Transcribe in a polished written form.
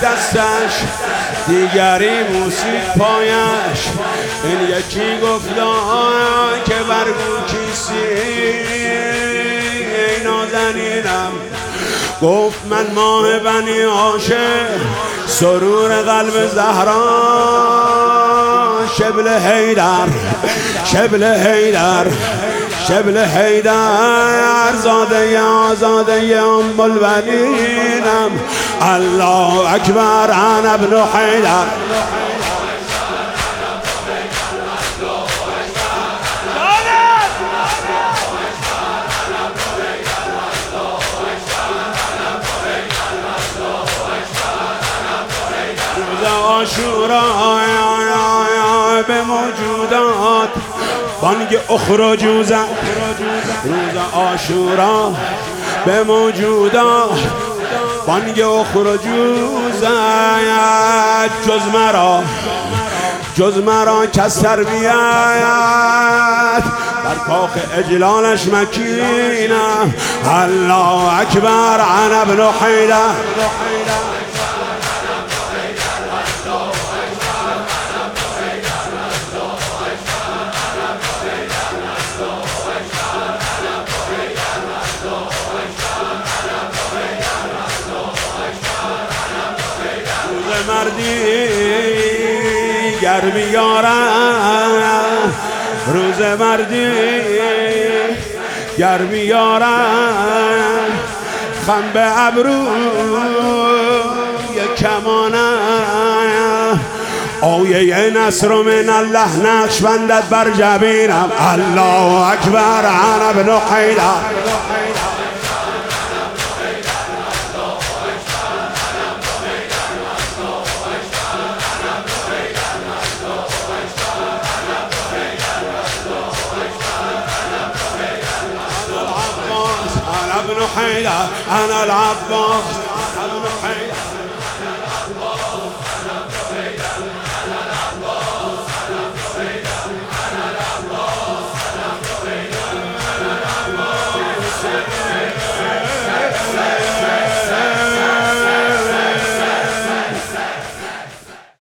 دستش دیگری موسیقی پایش. این یکی گفتا که برگو کیسی ای نازنینم، گفت من ماه بنی هاشم سرور قلب زهرا. شبل حیدر شبل حیدر شبل حیدر زاده آزاده ام البنینم. الله اکبر انا ابن حیدر. عاشورا به موجودات بانگ اخرجوا زد. روز عاشورا به موجودات بانگ اخرجوا زد. جز مرا کس تربیت در کاخ اجلالش مکینم. الله اکبر انا ابن حیدر. مردی گر بیارم، روز مردی گر بیارم، خم به ابروی کمانم. آیه نصر من الله نقش بندد بر جبینم. الله اکبر انا ابن حیدر. أنا ابن حيدر أنا العباس ابن حيدر.